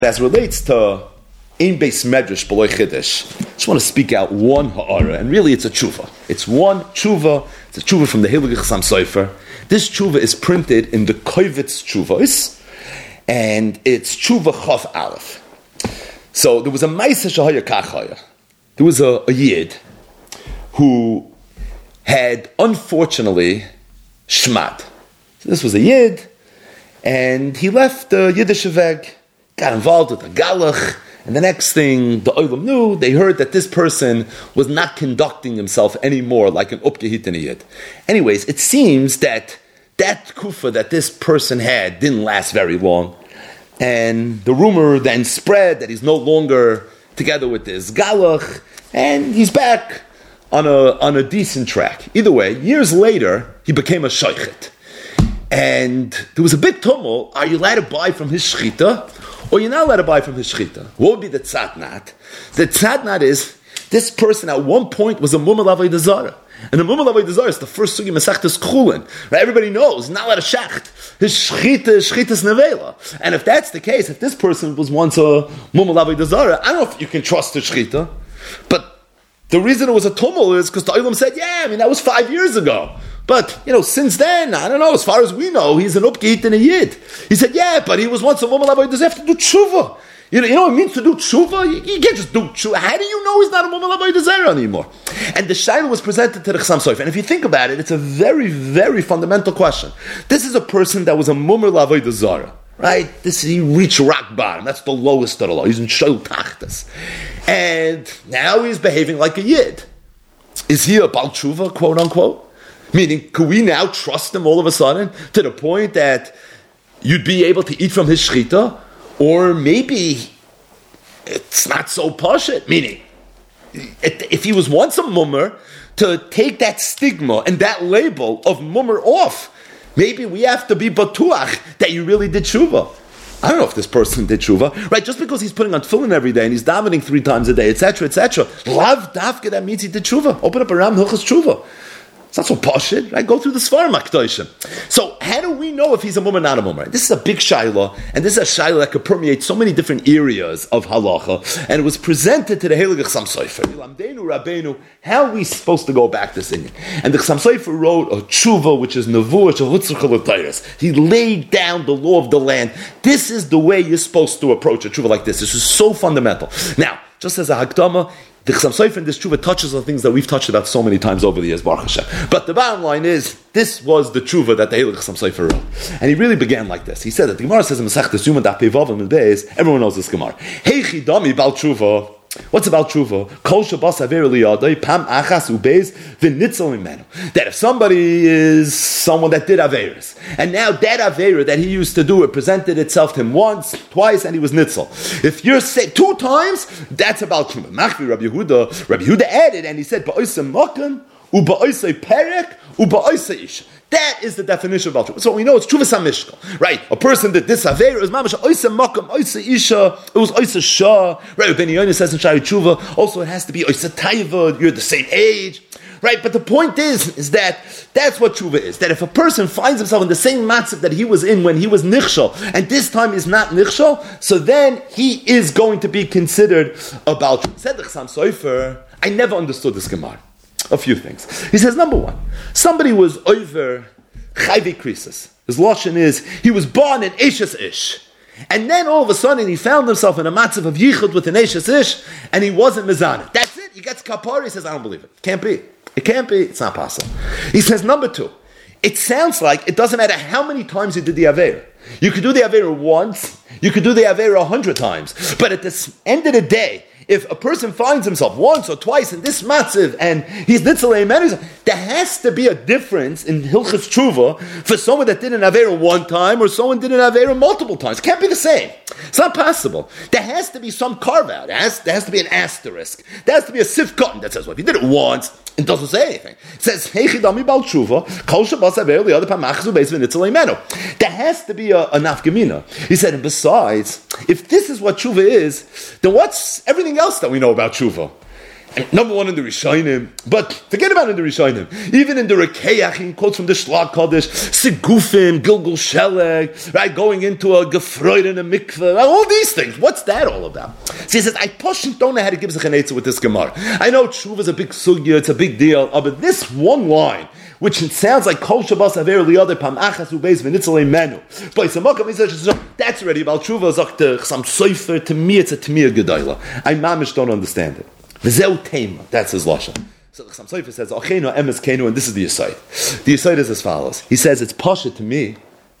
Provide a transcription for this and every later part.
As relates to Ein Beis Medrash B'loi Chiddush, I just want to speak out one ha'ara, and really it's a tshuva. It's one tshuva. It's a tshuva from the Heilige Chassam Sofer. This tshuva is printed in the Kovetz Tshuvos, and it's tshuva Chaf Aleph. So there was a Maisa Shahaya Kachaya. There was a Yid who had unfortunately shmad. So this was a Yid, and he left the Yiddish Weg, got involved with a galach, and the next thing the Olam knew, they heard that this person was not conducting himself anymore like an upgehitten Yid. Anyways, it seems that kufa that this person had didn't last very long, and the rumor then spread that he's no longer together with this galach, and he's back on a decent track. Either way, years later, he became a shaychet. And there was a big tumult. Are you allowed to buy from his shchita, or you're not allowed to buy from his shchita? What would be the tzadnat? The tzadnat is, this person at one point was a mumar avodah zarah. And the mumar avodah zarah is the first sugi Masechtas Chulin. Right? Everybody knows, not allowed to shacht. His shchita is shchitas nevela. And if that's the case, if this person was once a mumar avodah zarah, I don't know if you can trust the shchita. But the reason it was a tumult is because the Olam said, that was 5 years ago. But, since then, I don't know, as far as we know, he's an upgehit and a yid. He said, but he was once a mumar avodah zarah. He have to do tshuva. You know what it means to do tshuva? You can't just do tshuva. How do you know he's not a mumar avodah zarah anymore? And the shaila was presented to the Chassam Sofer. And if you think about it, it's a very, very fundamental question. This is a person that was a mumar avodah zarah. Right? He reached rock bottom. That's the lowest of the low. He's in shol tachtas. And now he's behaving like a yid. Is he a bal tshuva, quote unquote? Meaning, could we now trust him all of a sudden to the point that you'd be able to eat from his shchita? Or maybe it's not so pashut. Meaning, if he was once a mummer, to take that stigma and that label of mummer off, maybe we have to be batuach that you really did tshuva. I don't know if this person did tshuva, right? Just because he's putting on tefillin every day and he's davening 3 times a day, etc., lav dafka, that means he did tshuva. Open up a Ram Hilchos Tshuva. It's not so pashut, right? Go through the Svarim HaKadoshim. So how do we know if he's a mumar, not a mumar? This is a big shayla, and this is a shayla that could permeate so many different areas of halacha, and it was presented to the Heilige Chassam Sofer. Rabbeinu, how are we supposed to go back this in? And the Chassam Sofer wrote a tshuva, which is nevuah shel. He laid down the law of the land. This is the way you're supposed to approach a tshuva like this. This is so fundamental. Now, just as a hakdama, the Chassam Sofer in this tshuva touches on things that we've touched about so many times over the years, Baruch Hashem. But the bottom line is, this was the tshuva that the Heilige Chassam Sofer wrote. And he really began like this. He said that the Gemara says in Masechtas Yuma Daf Pei Vav Amud Beis, everyone knows this Gemara. Heichi dami bal tshuva. What's about tshuva? Kol shabas aver liyadai pam achas ubeis v'nitzel imenu. That if somebody is someone that did averis, and now that avera that he used to do, it presented itself to him once, twice, and he was nitzel. If you're say 2 times, that's about tshuva. Machvi Rabbi Yehuda added, and he said ba'oisei makan uba'oisei perek uba'oisei isha. That is the definition of tshuva. So we know it's tshuva samishka, right? A person that this avera is mamash oisei makam oisei isha. It was oisei shah. Right? Ben Yonis says in Shari Tshuva. Also, it has to be oisei taiva. You're the same age, right? But the point is that that's what tshuva is. That if a person finds himself in the same matzav that he was in when he was nichshol, and this time is not nichshol, so then he is going to be considered a bal tshuva. Said the Chassam Sofer, I never understood this Gemara. A few things. He says, number one, somebody was over chayvei krisis. His lashon is, he was born in Eishes Ish. And then all of a sudden he found himself in a matzav of yichud with an Eishes Ish, and he wasn't mizaneh. That's it. He gets kapara. He says, I don't believe it. Can't be. It can't be. It's not possible. He says, number two, it sounds like it doesn't matter how many times you did the Aveira. You could do the Aveira once, you could do the Aveira 100 times, but at the end of the day, if a person finds himself once or twice in this matziv and he's nitzalei menu, there has to be a difference in Hilchas Tshuva for someone that did an Aveira 1 time or someone did an Aveira multiple times. It can't be the same. It's not possible. There has to be some carve out. There has to be an asterisk. There has to be a sifkatan that says, well, if you did it once, it doesn't say anything. It says, Heichidami bal tshuva, kol shabas Aveira li'adei pam achzu beis v'nitzalei menu. There has to be a nafkamina. He said, and besides, if this is what tshuva is, then what's everything else that we know about tshuva? Number one in the Rishonim, but forget about in the Rishonim. Even in the Rekeach, he quotes from the Shlach Kodesh, Sigufim, Gilgul Sheleg, right, going into a Gefreud in a mikveh, all these things. What's that all about? So he says, I don't know how to give sich an answer with this Gemara. I know Tshuva is a big sugya, it's a big deal, but this one line, which it sounds like Kol Shabbos Aver Liyader Pam Achas Ubeis V'Nitzalei Menu. But that's already about Tshuva. Zakte Chasam Sofer. To me, it's a Tamir Gedaila. I mamish don't understand it. V'zeu Tema. That's his lashon. So Chasam Sofer says Achenu Emes Kenu, and this is the Yesod. The Yesod is as follows. He says it's pasha to me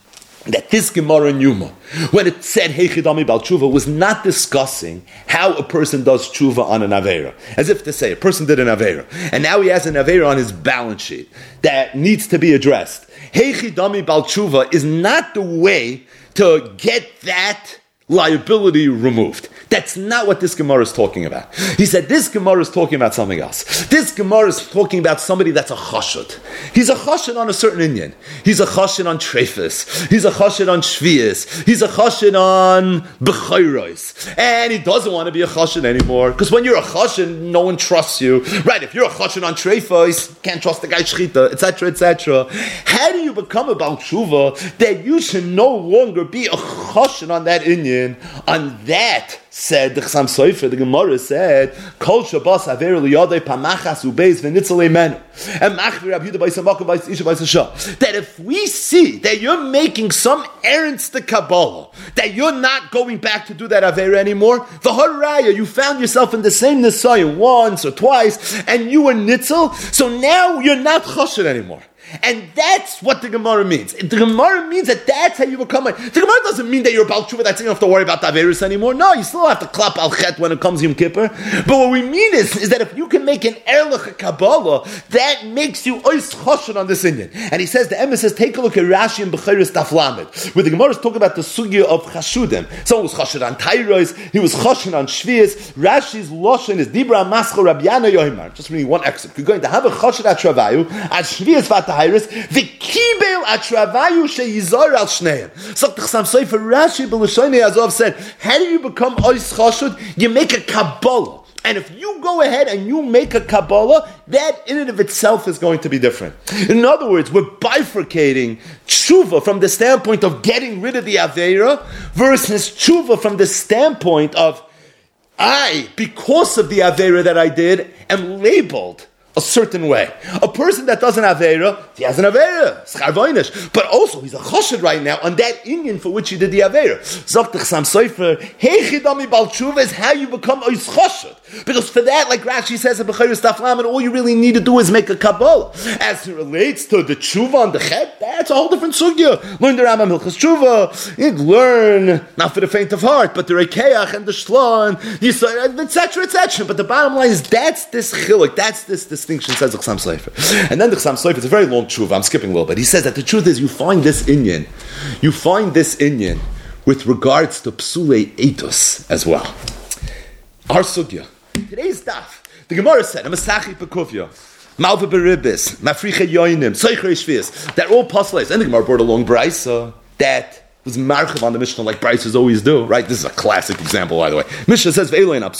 that this Gemara in Yuma, when it said Heichidami Bal Tshuva, was not discussing how a person does Tshuva on an Aveira. As if to say, a person did an Aveira, and now he has an Aveira on his balance sheet that needs to be addressed. Heichidami Bal Tshuva is not the way to get that liability removed. That's not what this Gemara is talking about. He said this Gemara is talking about something else. This Gemara is talking about somebody that's a chashud. He's a chashud on a certain inyan. He's a chashud on treifus. He's a chashud on shvius. He's a chashud on bechayros. And he doesn't want to be a chashud anymore. Because when you're a chashud, no one trusts you. Right, if you're a chashud on treifus, can't trust the guy shchita, etc., etc. How do you become a Baal Tshuva that you should no longer be a chashud on that inyan? On that, said the Chasam Sofer, the Gemara said, Kol Shabbos Aver Liyadei Pamachas Ubeis V'Nitzalei Menu. And Machvi Rabbi Yehuda B'Yisam Makom B'Yisam B'Yisam. That if we see that you're making some errands to Kabbalah, that you're not going back to do that Aver anymore, V'Haraya, you found yourself in the same Nisayah once or twice, and you were Nitzel, so now you're not Choshen anymore. And that's what the Gemara means. The Gemara means that that's how you become a... The Gemara doesn't mean that you're Baal Tshuva, that's you don't have to worry about Taverus anymore. No, you still have to clap al chet when it comes Yom Kippur. But what we mean is that if you can make an Erlich Kabbalah, that makes you ois choshen on this Indian. And he says, the Emes says, take a look at Rashi and Bechiris Daf Lamed, where the Gemara is talking about the sugya of Chashudim. Someone was choshen on Tairos, he was choshen on Shvius. Rashi's Loshen is Dibra Mascha Rabbi Yana Yohimar. Just reading one excerpt. You're going to have a choshen at Travayu, at Shvius Vatahai, V'kibel atravayu sheyizor al shneim. So the Chasam Sofer Rashi b'Lashonei Azov said, how do you become ois chashud? You make a Kabbalah. And if you go ahead and you make a Kabbalah, that in and of itself is going to be different. In other words, we're bifurcating tshuva from the standpoint of getting rid of the Aveira versus tshuva from the standpoint of because of the Aveira that I did, am labeled a certain way. A person that doesn't have Aveira, he has an Aveira, schar voinish. But also, he's a choshed right now on that inyan for which he did the Aveira. Zok the Chasam Sofer, Heichidami Bal Tshuva is how you become ois choshed. Because for that, like Rashi says in Bechiris Daf Lamed, all you really need to do is make a Kabbalah. As it relates to the Tshuva on the Chet, that's a whole different sugya. Learn the Rambam Hilchas Tshuva, you'd learn, not for the faint of heart, but the Rekeach and the Shla, and etc., etc. But the bottom line is, that's this chiluk, that's this distinction, says the Chasam Sofer. And then the Chasam Sofer, it's a very long tshuva, I'm skipping a little bit. He says that the truth is you find this inyan with regards to psulei eitos as well. Our sugya. Today's daf. The Gemara said, Amasachi Pekuvya, Malva Beribis, Mafricha Yoinim, Soicher Shvius, that all postulates. And the Gemara brought along Braisa that was marchiv on the Mishnah like Bryces always do, right? This is a classic example, by the way. Mishnah says, and then we had a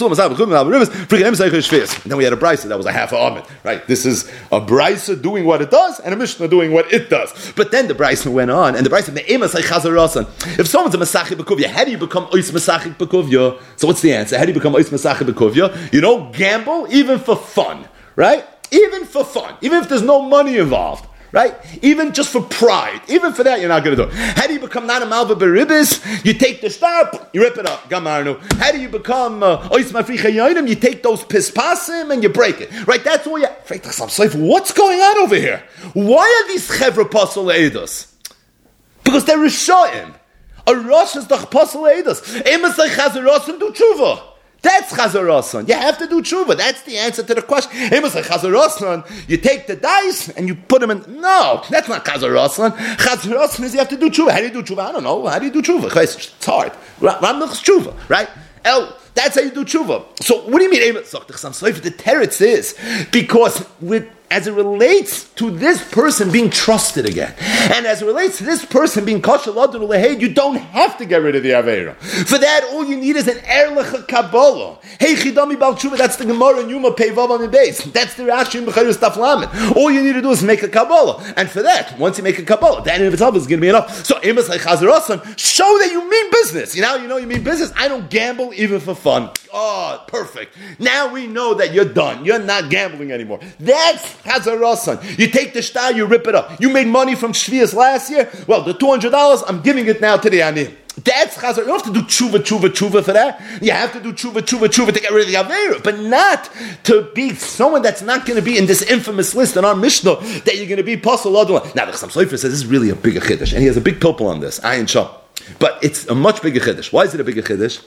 Bryce that was a half a Amid, right? This is a Bryce doing what it does, and a Mishnah doing what it does. But then the Bryce went on, and the Bryce said, if someone's a Masachik Bekuvya, how do you become Ois Masachik Bekuvya? So what's the answer? How do you become Ois Masachik Bekuvya? You don't gamble, even for fun, right? Even for fun, even if there's no money involved. Right? Even just for pride. Even for that, you're not going to do it. How do you become not a Malva Beribis? You take the star, you rip it up. Gamarnu. How do you become Ois Mafricha Yoinim? You take those pispasim and you break it. Right? That's all you... What's going on over here? Why are these Chevra Pasal Eidos? Because they're Rishoim. A Rosh is the Pasal Eidos. Emes like Chazarosim do tshuva. That's Chazarasan. You have to do tshuva. That's the answer to the question. Amos like Chazarasan, you take the dice and you put them in. No, that's not Chazarasan. Chazarasan is you have to do tshuva. How do you do tshuva? I don't know. How do you do tshuva? It's hard. Ramnach's tshuva, right? That's how you do tshuva. So what do you mean? The teretz is because with as it relates to this person being trusted again, and as it relates to this person being kosher ladun leheid, you don't have to get rid of the Aveira. For that, all you need is an erlich Kabbalah. Hey, chidami bal tshuva, that's the Gemara in Yuma Peivav on the base. That's the Rashi in Bechayus Taf Lamed. All you need to do is make a Kabbalah. And for that, once you make a Kabbalah, that in of itself is going to be enough. So, Emes like Chazarasan, show that you mean business. You know you mean business. I don't gamble even for fun. Oh, perfect. Now we know that you're done. You're not gambling anymore. That's Chazarasan. You take the shtar, you rip it up. You made money from Shvias last year. Well, the $200, I'm giving it now to the Ani. That's Chazar. You don't have to do tshuva for that. You have to do tshuva to get rid of the Aveira, but not to be someone that's not going to be in this infamous list in our Mishnah that you're going to be Pasal Adwa. Now, the Chassam Sofer says this is really a bigger Chiddush, and he has a big pilpul on this, Ayin Sham. But it's a much bigger Chiddush. Why is it a bigger Chiddush?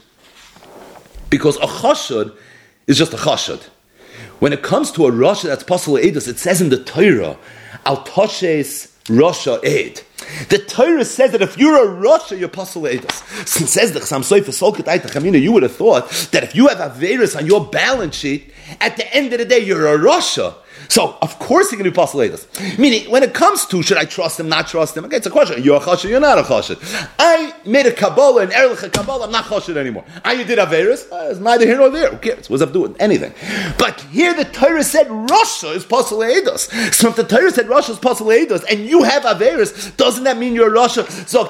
Because a chashud is just a chashud. When it comes to a Rasha that's Pasal Eidos, it says in the Torah, Al Toshes Rasha Eid. The Torah says that if you're a Rasha, you're Pasal Eidos. So it says the Chassam Sofer Solkat Aita Chamina, you would have thought that if you have Averis on your balance sheet, at the end of the day, you're a Rasha. So, of course you're going to be Pasal Eidos. Meaning, when it comes to, should I trust him, not trust him? Okay, it's a question. You're a Chashid, you're not a Chashid. I made a Kabbalah, an Erlich Kabbalah, I'm not Chashid anymore. You did Averis, it's neither here nor there. Who cares? What's up to do with anything? But here the Torah said Rasha is Pasal Eidos. So if the Torah said Rasha is Pasal Eidos, and you have Averis, doesn't that mean you're a Rasha? So,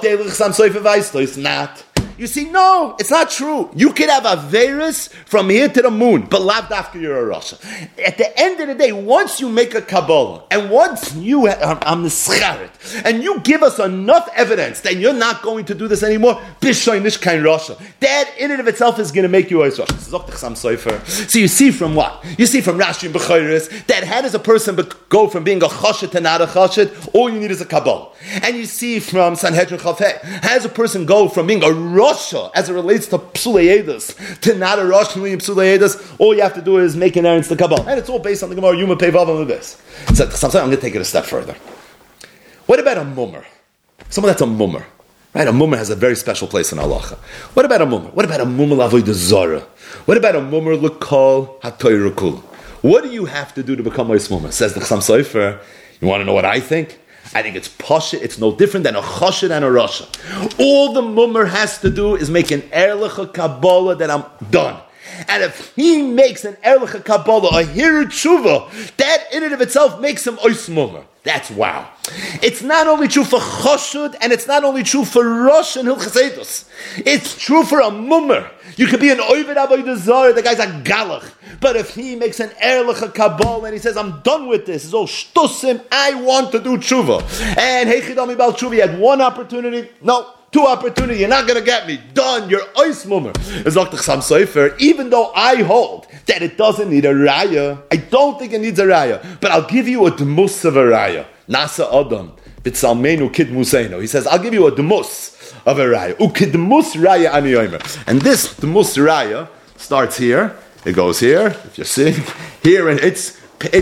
it's not. You see, no, it's not true. You could have Averis from here to the moon, but lav dafka you're a Rasha. At the end of the day, once you make a Kabbalah, and once you, I'm the Scharet, and you give us enough evidence that you're not going to do this anymore, Bishoinish kain Rasha. That in and of itself is going to make you a Rasha. So you see from what? You see from Rashi and Bechayris, that how does a person go from being a Chashid to not a Chashid? All you need is a Kabbalah. And you see from Sanhedrin Chafei, how does a person go from being a Rasha, as it relates to Psulei Eidos, to not a Rasha in Psulei Eidos? All you have to do is make an errand to the Kabbalah. And it's all based on the Gemara, Yuma Peivav on this. So I'm going to take it a step further. What about a mummer? Someone that's a mummer. Right? A mummer has a very special place in halacha. What about a mummer? What about a mummer l'avodah zara? What about a mummer l'kol ha'toyra kula? What do you have to do to become a mummer? Says the Chassam Sofer. You want to know what I think? I think it's pasha. It's no different than a chashid and a rasha. All the mummer has to do is make an erlich Kabbalah that I'm done. And if he makes an erlich Kabbalah, a hiru tshuva, that in and of itself makes him ois mummer. That's wow. It's not only true for chashud, and it's not only true for rosh and hilchos eidos. It's true for a mummer. You could be an oived avodah zarah, the guy's a galach. But if he makes an erlich Kabbalah and he says, I'm done with this, it's all shtusim, I want to do tshuva. And heichidami bal tshuva, he had one opportunity, no, two opportunities, you're not going to get me. Done, you're ois mummer. It's like the Chassam Sofer, even though I hold that it doesn't need a raya, I don't think it needs a raya, but I'll give you a demus of a raya. Nasa Adam, B'tzalmenu Kidmuseno. He says, I'll give you a demus of a raya. Ukidmus raya ani yomer. And this demus raya starts here, it goes here, if you're seeing, here, and it's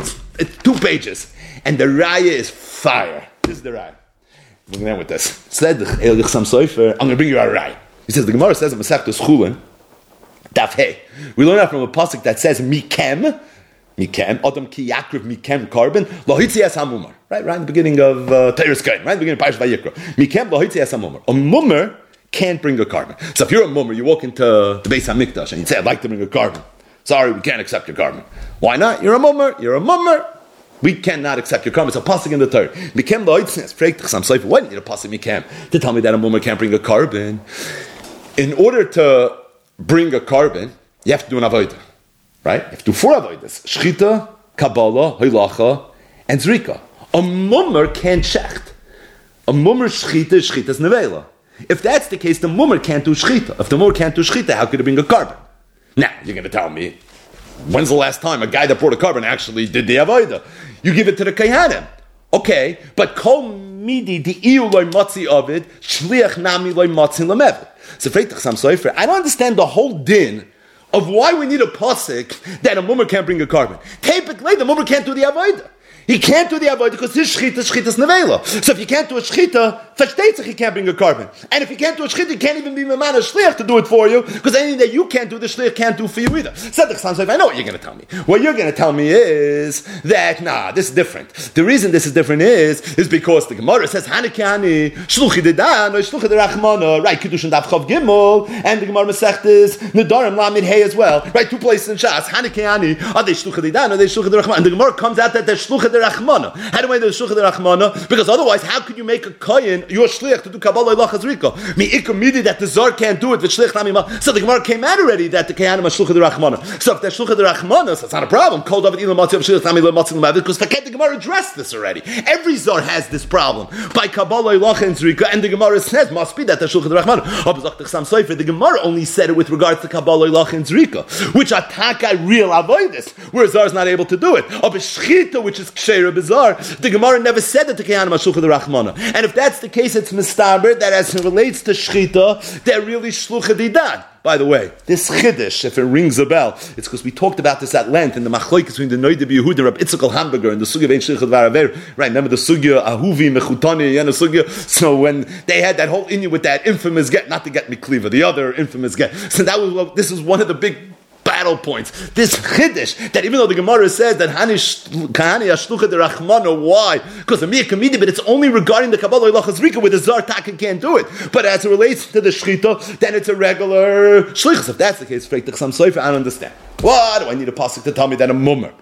2 pages. And the raya is fire. This is the raya. I'm going to end with this. Said the Chassam Sofer, I'm going to bring you a raya. He says, the Gemara says in Masechtas Chulin, Daf Hey. We learn that from a pasuk that says, Mikem, Adam ki yakriv mikem carbon, lohitzias hamumar. Right in the beginning of Teres Kain, right in the beginning of Parashat Vayikra. Mikem lohitzias hamumar. A mummer can't bring a carbon. So if you're a mummer, you walk into the Beis HaMikdash and you say, I'd like to bring a carbon. Sorry, we can't accept your carbon. Why not? You're a mummer. We cannot accept your carbon. It's a pasuk in the Torah. Mikem lohitzias. Why do you need a pasuk mikem to tell me that a mummer can't bring a carbon? In order to bring a carbon, you have to do an avodah. Right? You have to do 4 avodas. Shchita, Kabbalah, Hilacha, and Zrika. A mummer can't shecht. A mummer shchita is nevela. If that's the case, the mummer can't do shchita. If the mummer can't do shchita, how could it bring a carbon? Now, you're going to tell me, when's the last time a guy that brought a carbon actually did the avodah? You give it to the Kohanim. Okay, but kol midi di iu loy matzi avid, shliach nami loy matzi lamevid. So, I don't understand the whole din of why we need a pasuk that a mummer can't bring a carbon. Typically, the mummer can't do the avodah. He can't do the avodah because his shchita is nevela. So if you can't do a shchita, versteht sich, he can't bring a carbon. And if he can't do a shchita, he can't even be mamana shliach to do it for you, because anything that you can't do, the shliach can't do for you either. I know what you're going to tell me. What you're going to tell me is that, this is different. The reason this is different is because the Gemara says, Hanekani, shluchi dedan, or shluchi de rachmana, right, Kiddush and Daf Chav Gimel, and the Gemara Masechtes, Nedarim Lamid Hey as well, right, two places in Shas, Hanekani, are they shluchi dedan, or they shluchi de rachmana? And the Gemara comes out that they're shluchi de rachmana. How do I know shluchi de rachmana? Because otherwise, how could you make a kohen, your shliach, to do Kabbalah Ilach Hazrika? Mi ikamidi that the Zar can't do it, but shliach namima. So the Gemara came out already that the Kayanim are shluchi de rachmana. So if they're shluchi de rachmana, so it's not a problem. Kol David Ilam Matzav shliach namima Matzav Lamavid, because the Gemara addressed this already. Every Zar has this problem. By Kabbalah Ilach and Zrika, and the Gemara says, must be that they're shluchi de rachmana. The Gemara only said it with regards to Kabbalah Ilach and Zrika, which ataka real avoidus, where Zar is not able to do it. Of a shchita, which is ksheira bizarre, the Gemara never said that the Kayanim are shluchi de rachmana. And if that's the case, it's mistaber that as it relates to shchita, they're really shluchi didan. By the way, this chiddush, if it rings a bell, it's because we talked about this at length in the machlokes between the Noida B'Yehuda and Rab Yitzchak Hamburger and the sugya Vein Shlichut V'Araver. Right, remember the sugya Ahuvi Mechutani and the sugya. So when they had that whole inyan with that infamous get, not to get Mikliva, the other infamous get. So that was this is one of the big battle points. This chiddush that even though the Gemara says that kahani ashlucha de rachmana, why? Because the miyah kamidi, but it's only regarding the Kabbalah Ilach Hazrika where the Zar Taka can't do it. But as it relates to the shchita, then it's a regular shlichus. If that's the case, I don't understand. Why do I need a pasuk to tell me that a mummer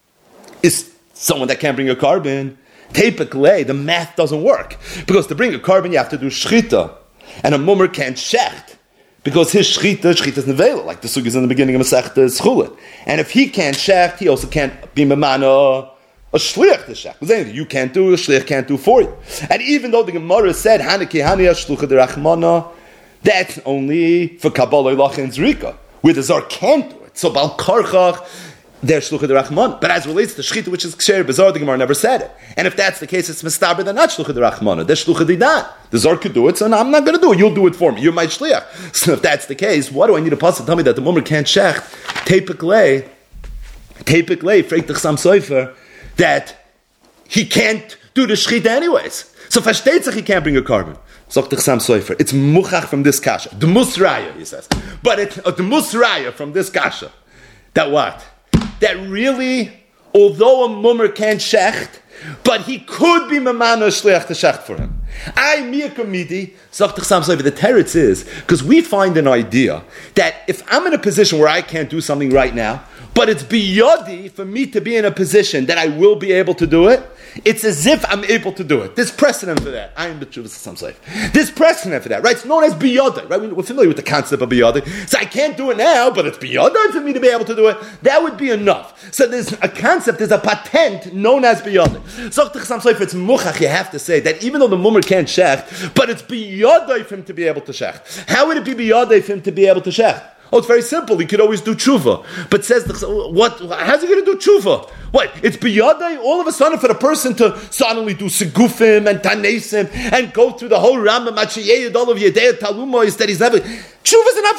is someone that can't bring a carbon? Typically, the math doesn't work because to bring a carbon you have to do shchita, and a mummer can't shecht. Because his shchita is nevela, like the sugis in the beginning of Masechta Schulin. And if he can't shecht, he also can't be mamana a shliach to shecht. Because anything you can't do, a shliach can't do for you. And even though the Gemara said Haneki Hania Shlucha de Rachmana, that's only for Kabbalah Ilach and Zrika, where the Zar can't do it. So Bal Karchach, they're shlucha de rachman. But as relates to shchita, which is ksher bizarre, the Gemara never said it. And if that's the case, it's mistaber, they're not shlucha de rachman. They're shlucha de dan. The Zar could do it, so no, I'm not going to do it. You'll do it for me. You're my shliach. So if that's the case, why do I need a pasuk to tell me that the woman can't shecht? Tepik freitach sam soifer, that he can't do the shchita anyways. So versteht sich, he can't bring a carbon. Sagt Sam Soifer. It's muchach from this kasha. The musraya, he says. But it's the musraya from this kasha. That what? That really, although a mummer can't shecht, but he could be mamana shliach to shecht for him. I miyakamidi, sagt Sam Soifer. The teretz is, because we find an idea that if I'm in a position where I can't do something right now, but it's biyadi for me to be in a position that I will be able to do it, it's as if I'm able to do it. There's precedent for that. I am the truth of some say. There's precedent for that, right? It's known as biyadi, right? We're familiar with the concept of biyadi. So I can't do it now, but it's biyadi for me to be able to do it. That would be enough. So there's a concept, there's a patent known as biyadi. So if it's muchach, you have to say that even though the mummer can't shecht, but it's biyadi for him to be able to shecht. How would it be biyadi for him to be able to shecht? Oh, it's very simple. He could always do tshuva. But says, what? How's he going to do tshuva? What? It's biyadai all of a sudden for the person to suddenly do segufim and tanesim and go through the whole Rambam Machiyeh, all of Yedei Talumois that he's never. Tshuva's an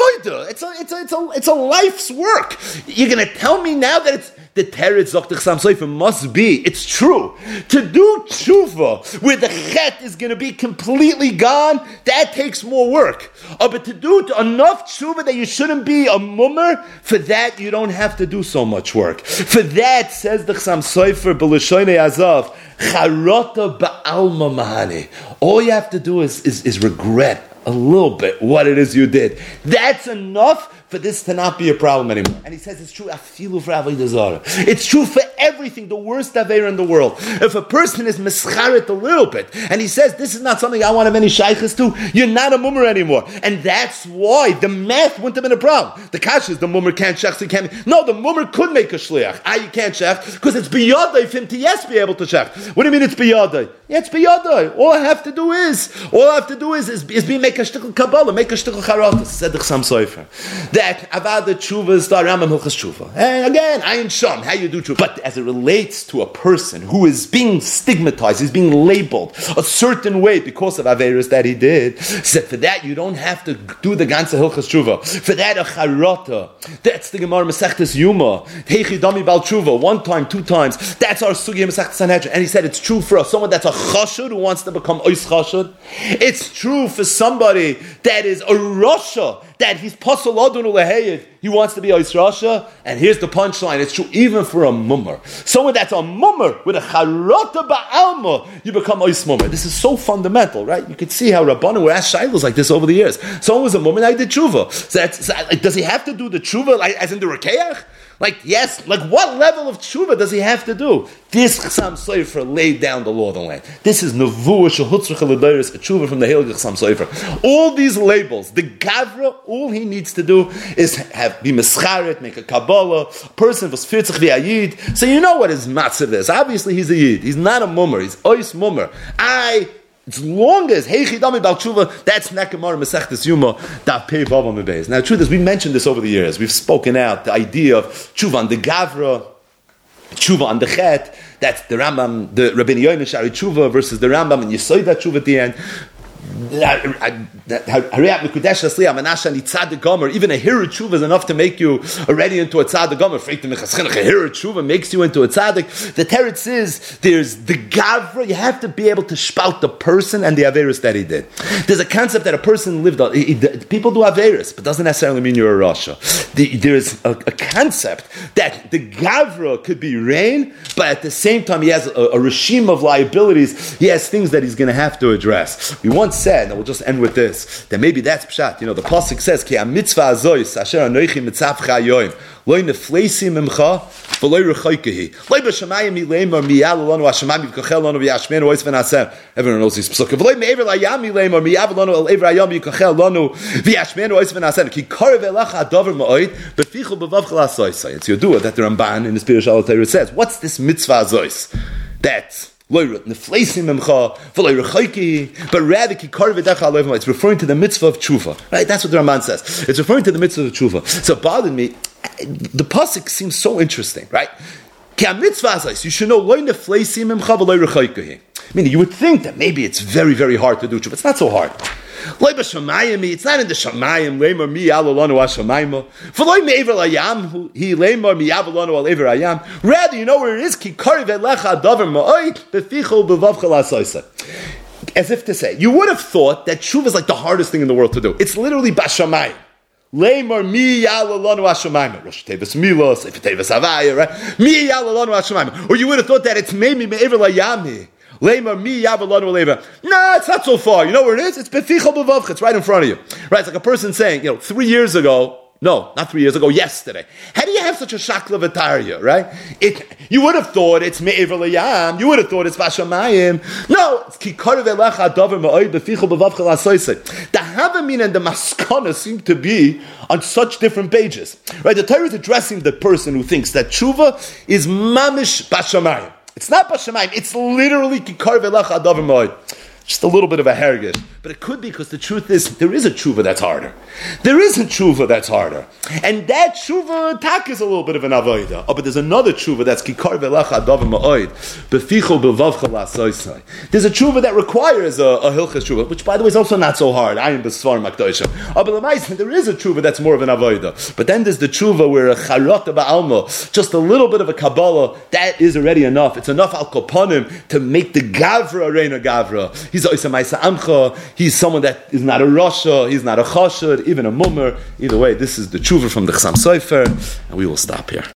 avodah. It's a life's work. You're going to tell me now that it's the teretz Zoktech Sam Soifer must be. It's true to do tshuva where the chet is going to be completely gone. That takes more work. But to do enough tshuva that you shouldn't be a mummer, for that you don't have to do so much work. For that, says the Chassam Soifer b'Lashonei Azav, charota ba'alma mahani. All you have to do is regret a little bit what it is you did. That's enough for this to not be a problem anymore. And he says it's true, afilu for avodah zarah. It's true for everything, the worst aveira in the world. If a person is mischaret a little bit, and he says, this is not something I want to have any shaykhs to, you're not a mummer anymore. And that's why the math wouldn't have been a problem. The kasha is the mummer can't shech, so he can't. No, the mummer could make a shliach. You can't shech, because it's biyadai for him to be able to shech. What do you mean it's biyadai? Yeah, it's biyadai. All I have to do is be make a shtickle kabbalah, make a shtickle charata, said the Chassam Soifer. that Avada Tshuva is the Rambam Hilchas Tshuva. And again, Ayin Sham, how you do Tshuva. But as it relates to a person who is being stigmatized, he's being labeled a certain way because of Averis that he did, said for that you don't have to do the Ganze Hilchas Tshuva. For that a Charata, that's the Gemara Masechtes Yuma, Heichi Dami Bal Tshuva, 1 time, 2 times, that's our Sugya Masechtes Sanhedrin. And he said it's true for us, someone that's a Chashud who wants to become Ois Chashud. It's true for somebody that is a Rasha, that he's Pasal Adon Uleheyed, he wants to be Ois Rasha. And here's the punchline, it's true even for a Mummer. Someone that's a Mummer with a Charata Ba'alma, you become Ois Mummer. This is so fundamental, right? You can see how Rabbanan were asked Shilos like this over the years. Someone was a Mummer and I did Tshuva. So like, does he have to do the Tshuva like, as in the Rekeach? Like, yes, like what level of tshuva does he have to do? This Chassam Sofer laid down the law of the land. This is Nevuah Shehutzrach L'Deiros, a tshuva from the Heilig Chassam Sofer. All these labels, the Gavra, all he needs to do is be Mescharet, make a Kabbalah, a person was 40 v'ayid. So you know what his matzav is. Obviously he's a yid. He's not a mummer. He's ois mummer. As long as Heichi Dami Bal Tshuva, that's Nekamar Masechtes Yuma Daf Pei Vav Amud Beis. Now, the truth is, we mentioned this over the years. We've spoken out the idea of Tshuva on the Gavra, Tshuva on the Chet. That's the Rambam, the Rabbeinu Yoina Shari Tshuva versus the Rambam and Yesoida Tshuva at the end. Even a Hirut Tshuva is enough to make you already into a Tzaddik Gomer. A Hirut Tshuva makes you into a Tzaddik. The teretz is, there's the Gavra, you have to be able to spout the person and the Averis that he did. There's a concept that a person lived on. People do Averis, but doesn't necessarily mean you're a Rasha. There's a concept that the Gavra could be rain, but at the same time he has a regime of liabilities. He has things that he's going to have to address. We once said, and we'll just end with this, that maybe that's pshat. You know, the pasuk says, "Ki mitzvah azois asher anoichi mitzavcha yoyim loy nefleisi mimcha v'loy rechoikehi loy b'shamayim yileimar miyal lanu hashamayim yikachel lanu v'yashmenu ois v'nasem." Everyone knows these psukim. V'loy me'ever layam yileimar miyav lanu el ever hayam yikachel lanu v'yashmenu ois v'nasem. Ki karev elacha adavar ma'oid b'fichu b'vav chalasoisai. It's Yodua that the Ramban in the spiritual Torah says, what's this mitzvah azois? That's but rather, it's referring to the mitzvah of tshuva. Right? That's what the Ramban says. It's referring to the mitzvah of tshuva. So it bothered me. The pasuk seems so interesting, right? You should know, meaning you would think that maybe it's very, very hard to do tshuva. It's not so hard. It's not in the Shamayim. Lemar mi alolanu hashamayim. V'loy me'ever layam. He lemar mi avolanu al ever hayam. Rather, you know where it is. Ki kari ve'lecha davar ma'oid befichol b'vavcha la'asoisa. As if to say, you would have thought that tshuva is like the hardest thing in the world to do. It's literally bashamayim. Lemar mi alolanu hashamayim. Rosh Tevis Milos, Sefer Tevis Havaya, right? Mi alolanu hashamayim. Or you would have thought that it's maybe me'ever layam. No, it's not so far. You know where it is? It's Befichol B'vavcha. It's right in front of you. Right? It's like a person saying, 3 years ago, no, not 3 years ago, yesterday. How do you have such a shakla v'tarya, right? You would have thought it's me'ever layam. You would have thought it's vashamayim. No, it's kikarev elecha davar ma'oid befichol b'vavcha la'asoisei. The havamin and the maskana seem to be on such different pages. Right? The Torah is addressing the person who thinks that tshuva is mamish bashamayim. It's not Bashamayim, it's literally Kikar V'Elach Adavar Moed. Just a little bit of a hergit. But it could be because the truth is, there is a tshuva that's harder. There is a tshuva that's harder. And that tshuva tak is a little bit of an avodah. Oh, but there's another tshuva that's kikar ve'lach adavar ma'oid. Befichol b'vavcha la'asoisai. There's a tshuva that requires a hilchas tshuva, which by the way is also not so hard. I am b'svar makdoshim. Oh, but l'maisen, there is a tshuva that's more of an avodah. But then there's the tshuva where a charata ba'alma, just a little bit of a kabbalah, that is already enough. It's enough al koponim to make the gavra a reina gavra. He's oisa ma'isa amcha. He's someone that is not a rasha. He's not a chashud, even a mummer. Either way, this is the tshuva from the Chassam Sofer, and we will stop here.